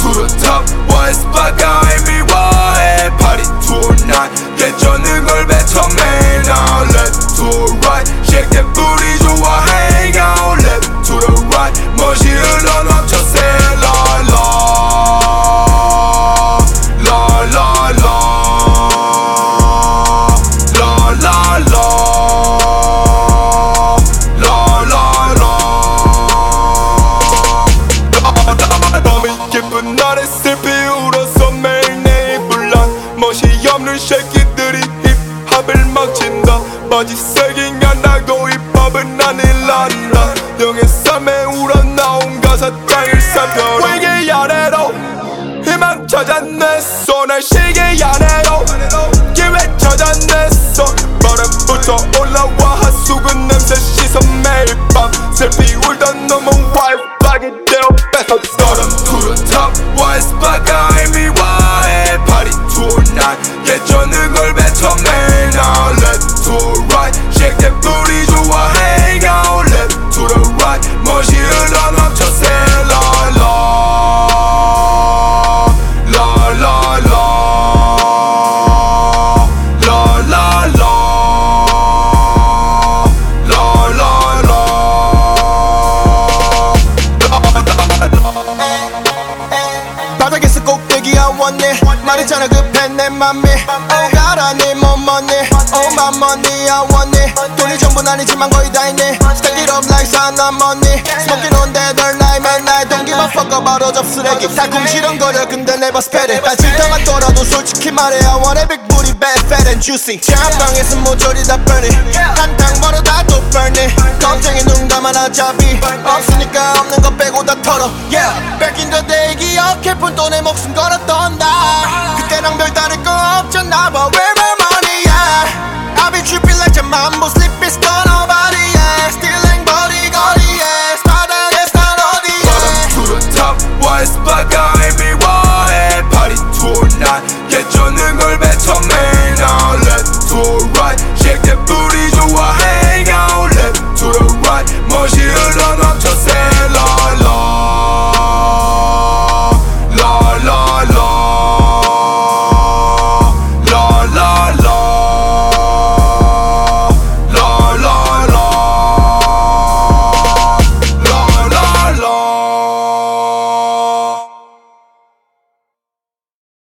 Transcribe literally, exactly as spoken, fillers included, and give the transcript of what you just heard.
to the top What's back I me why Party tonight 깨져는 걸 뱉어 man Now left to right Shake that booty 좋아 hang out Left to the right 멋이 흘러 넘쳐 say la la La la la La la la La la la 밤이 깊은 날에 슬피 울어서 매일 내 입을 난 멋이 없는 새끼들이 힙합을 막친다 바지 색이가 나고 힙합은 아닐란다 영의 삶에 우러나온 가사 땅을 살펴라 위기 아래로 희망 찾아냈어 날 시기 아래로 기회 찾아냈어 바람부터 올라와 하수구 냄새 씻어 매일 밤 슬피 울던 놈은 white flag 이대로 뺏어 Bottom to the top What's back I me why Party tonight 깨져는 걸 뱉어 man Now left to right Shake that booty 좋아 hang out Left to the right 멋이 흘러 넘쳐 say la la La la la La la la La la la 바닥에서 꼭대기야 원해 말했잖아 급해 내 맘이 Oh God I need more money Oh my money I want it 돈이 전부는 아니지만 거의 다 있네 Stack it up like 사나 money Smoking on that all night man I don't give a fuck about 어접 쓰레기 달콤 시렁거려 근데 never spit it 난 질당한 떠라도 솔직히 말해 I want a big booty bad fat and juicy 제한방에서 모조리 다 burn it 한탕 벌어 다 또 burn it 겁쟁이 눈 감아 어차피 없으니까 없는 거 빼고 다 털어 Yeah back in the day 기억해 푼 내 목숨 걸었던 날 그때랑 별다를 거 없잖아 But where my money at I be tripping like your mambo Sleep is gone nobody yeah Stealing body 거리에 스타들의 스타 어디에 Bottom to the top What's back I